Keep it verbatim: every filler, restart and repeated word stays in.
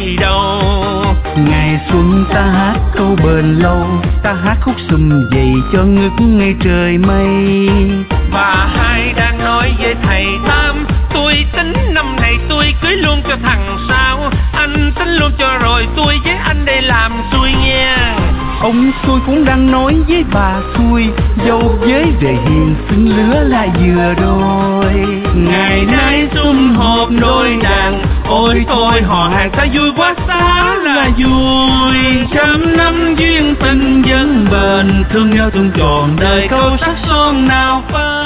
gì đâu. Ngày xuân ta hát câu bền lâu, ta hát khúc sum dậy cho ngước ngay trời mây. Bà hai đang nói với thầy Tám, tôi tính năm này tôi cưới luôn cho thằng Sao. Anh tính luôn cho rồi tôi với anh đây làm xui nha. Ông xui cũng đang nói với bà xui, dâu với về hiền xứng lứa là vừa đôi. Ngày nay sum họp đôi đàn, ôi thôi họ hàng ta vui quá xá là vui. Trăm năm duyên tình dân bền, thương nhau thương trọn đời câu sắc son nào phai.